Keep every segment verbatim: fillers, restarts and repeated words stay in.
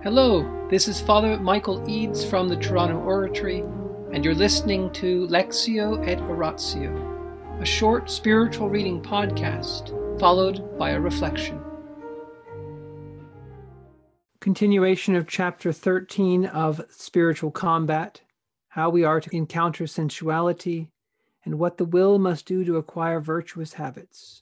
Hello, this is Father Michael Eads from the Toronto Oratory, and you're listening to Lectio et Oratio, a short spiritual reading podcast followed by a reflection. Continuation of chapter thirteen of Spiritual Combat, how we are to encounter sensuality, and what the will must do to acquire virtuous habits.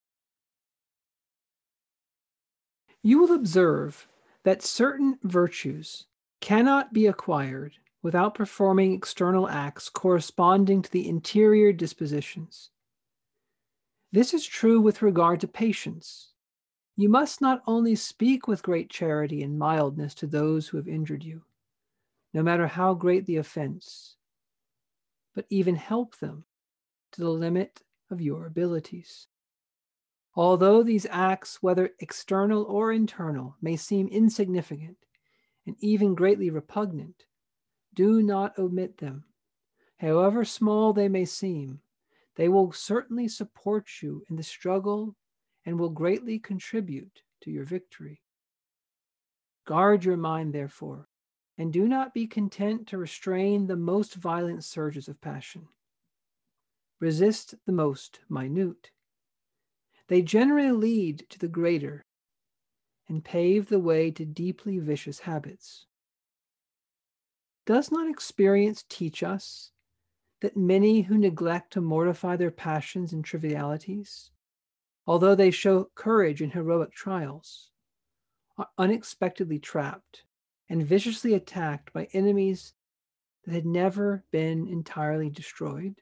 You will observe that certain virtues cannot be acquired without performing external acts corresponding to the interior dispositions. This is true with regard to patience. You must not only speak with great charity and mildness to those who have injured you, no matter how great the offense, but even help them to the limit of your abilities. Although these acts, whether external or internal, may seem insignificant and even greatly repugnant, do not omit them. However small they may seem, they will certainly support you in the struggle and will greatly contribute to your victory. Guard your mind, therefore, and do not be content to restrain the most violent surges of passion. Resist the most minute. They generally lead to the greater and pave the way to deeply vicious habits. Does not experience teach us that many who neglect to mortify their passions in trivialities, although they show courage in heroic trials, are unexpectedly trapped and viciously attacked by enemies that had never been entirely destroyed?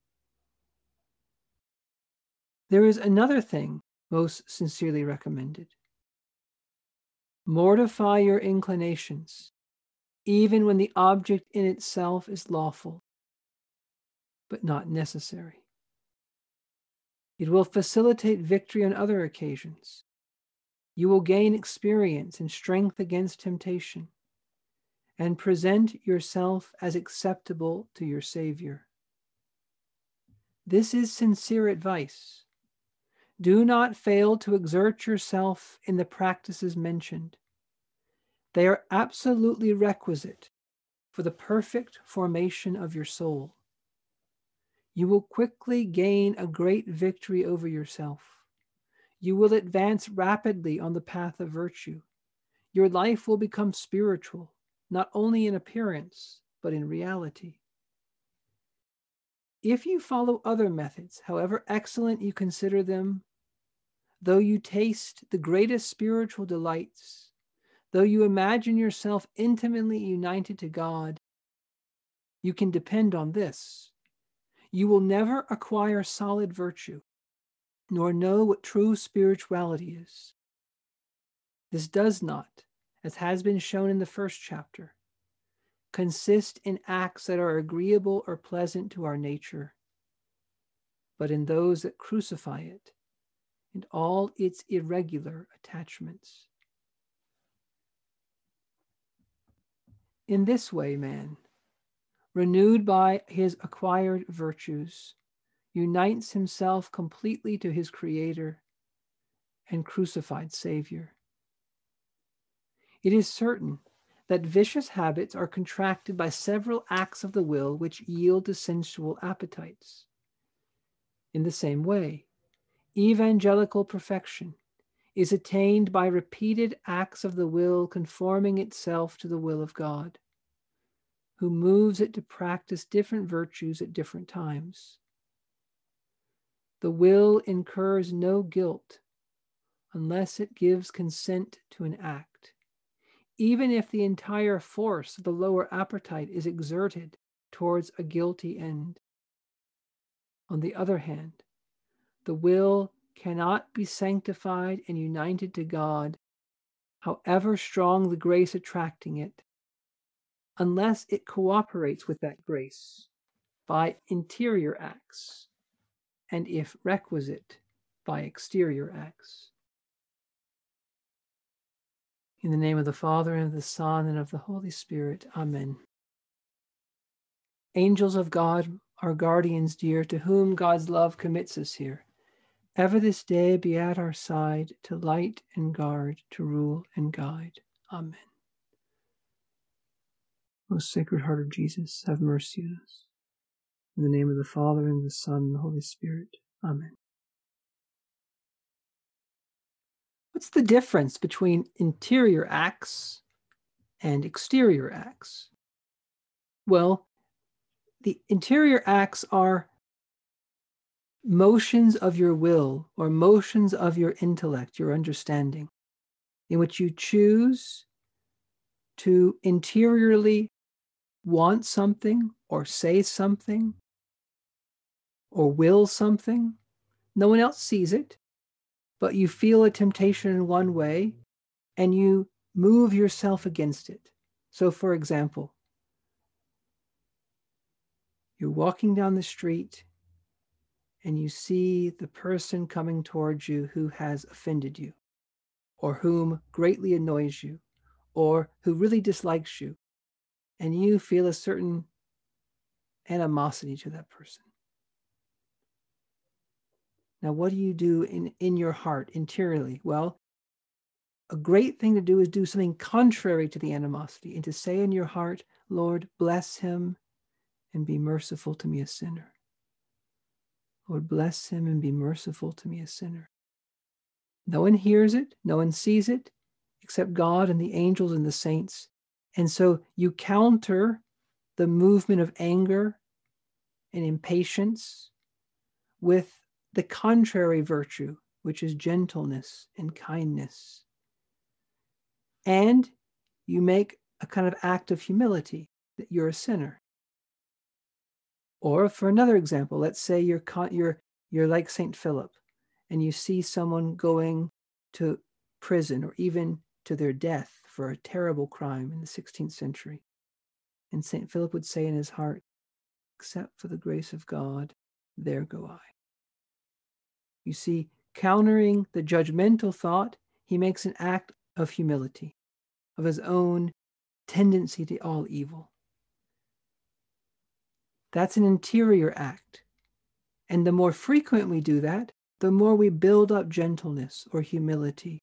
There is another thing most sincerely recommended. Mortify your inclinations, even when the object in itself is lawful, but not necessary. It will facilitate victory on other occasions. You will gain experience and strength against temptation, and present yourself as acceptable to your Savior. This is sincere advice. Do not fail to exert yourself in the practices mentioned. They are absolutely requisite for the perfect formation of your soul. You will quickly gain a great victory over yourself. You will advance rapidly on the path of virtue. Your life will become spiritual, not only in appearance, but in reality. If you follow other methods, however excellent you consider them, though you taste the greatest spiritual delights, though you imagine yourself intimately united to God, you can depend on this. You will never acquire solid virtue, nor know what true spirituality is. This does not, as has been shown in the first chapter, consist in acts that are agreeable or pleasant to our nature, but in those that crucify it and all its irregular attachments. In this way, man, renewed by his acquired virtues, unites himself completely to his Creator and crucified Savior. It is certain that vicious habits are contracted by several acts of the will which yield to sensual appetites. In the same way, evangelical perfection is attained by repeated acts of the will conforming itself to the will of God, who moves it to practice different virtues at different times. The will incurs no guilt unless it gives consent to an act, even if the entire force of the lower appetite is exerted towards a guilty end. On the other hand, the will cannot be sanctified and united to God, however strong the grace attracting it, unless it cooperates with that grace by interior acts, and if requisite, by exterior acts. In the name of the Father, and of the Son, and of the Holy Spirit. Amen. Angels of God, our guardians dear, to whom God's love commits us here, ever this day be at our side, to light and guard, to rule and guide. Amen. Most Sacred Heart of Jesus, have mercy on us. In the name of the Father, and the Son, and the Holy Spirit. Amen. What's the difference between interior acts and exterior acts? Well, the interior acts are motions of your will or motions of your intellect, your understanding, in which you choose to interiorly want something or say something or will something. No one else sees it, but you feel a temptation in one way and you move yourself against it. So, for example, you're walking down the street and you see the person coming towards you who has offended you, or whom greatly annoys you, or who really dislikes you, and you feel a certain animosity to that person. Now, what do you do in, in your heart, interiorly? Well, a great thing to do is do something contrary to the animosity, and to say in your heart, Lord, bless him and be merciful to me, a sinner. Lord, bless him and be merciful to me, a sinner. No one hears it, no one sees it, except God and the angels and the saints. And so you counter the movement of anger and impatience with the contrary virtue, which is gentleness and kindness. And you make a kind of act of humility, that you're a sinner. Or for another example, let's say you're you're you're like Saint Philip, and you see someone going to prison or even to their death for a terrible crime in the sixteenth century. And Saint Philip would say in his heart, except for the grace of God, there go I. You see, countering the judgmental thought, he makes an act of humility, of his own tendency to all evil. That's an interior act. And the more frequent we do that, the more we build up gentleness or humility.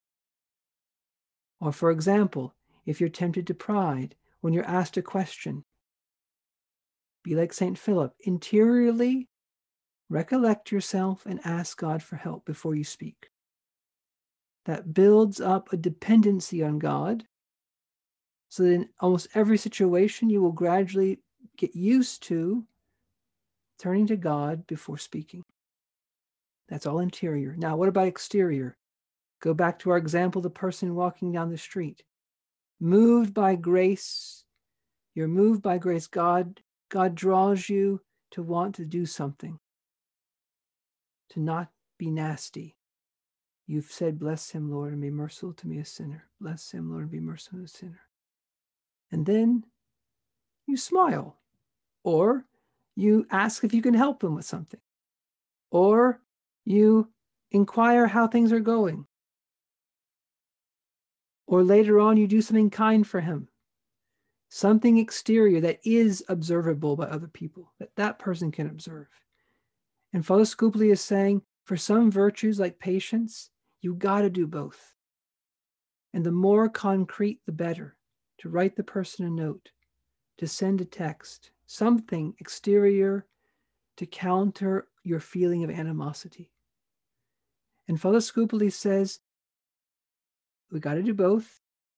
Or for example, if you're tempted to pride, when you're asked a question, be like Saint Philip, interiorly recollect yourself and ask God for help before you speak. That builds up a dependency on God, so that in almost every situation you will gradually get used to turning to God before speaking. That's all interior. Now, what about exterior? Go back to our example, the person walking down the street. Moved by grace, you're moved by grace. God, God draws you to want to do something, to not be nasty. You've said, bless him, Lord, and be merciful to me, a sinner. Bless him, Lord, and be merciful to me, a sinner. And then you smile, or you ask if you can help him with something, or you inquire how things are going, or later on you do something kind for him, something exterior that is observable by other people, that that person can observe. And Father Scupoli is saying, for some virtues like patience, you got to do both. And the more concrete, the better. To write the person a note, to send a text, something exterior to counter your feeling of animosity. And Father Scupoli says, we got to do both.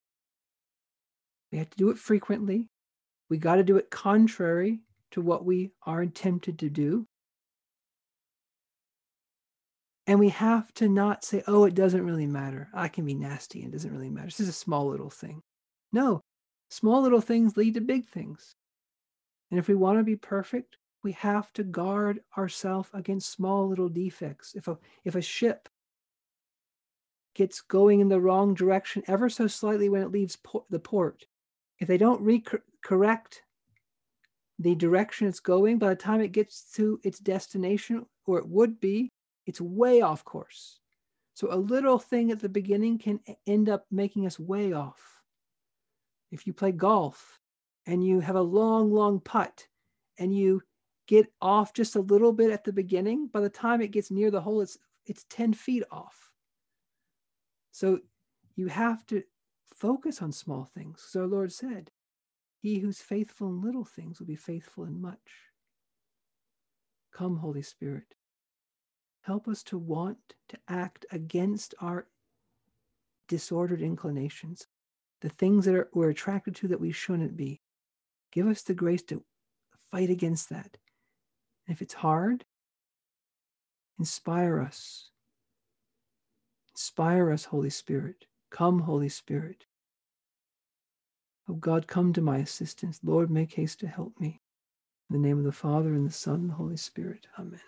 We have to do it frequently. We got to do it contrary to what we are tempted to do. And we have to not say, oh, it doesn't really matter. I can be nasty and it doesn't really matter. This is a small little thing. No, small little things lead to big things. And if we want to be perfect, we have to guard ourselves against small little defects. If a, if a ship gets going in the wrong direction ever so slightly when it leaves por- the port, if they don't re-correct the direction it's going, by the time it gets to its destination, or it would be, it's way off course. So a little thing at the beginning can end up making us way off. If you play golf and you have a long, long putt and you get off just a little bit at the beginning, by the time it gets near the hole, it's it's ten feet off. So you have to focus on small things. So our Lord said, He who's faithful in little things will be faithful in much. Come, Holy Spirit. Help us to want to act against our disordered inclinations, the things that are, we're attracted to that we shouldn't be. Give us the grace to fight against that. And if it's hard, inspire us. Inspire us, Holy Spirit. Come, Holy Spirit. Oh God, come to my assistance. Lord, make haste to help me. In the name of the Father, and the Son, and the Holy Spirit. Amen.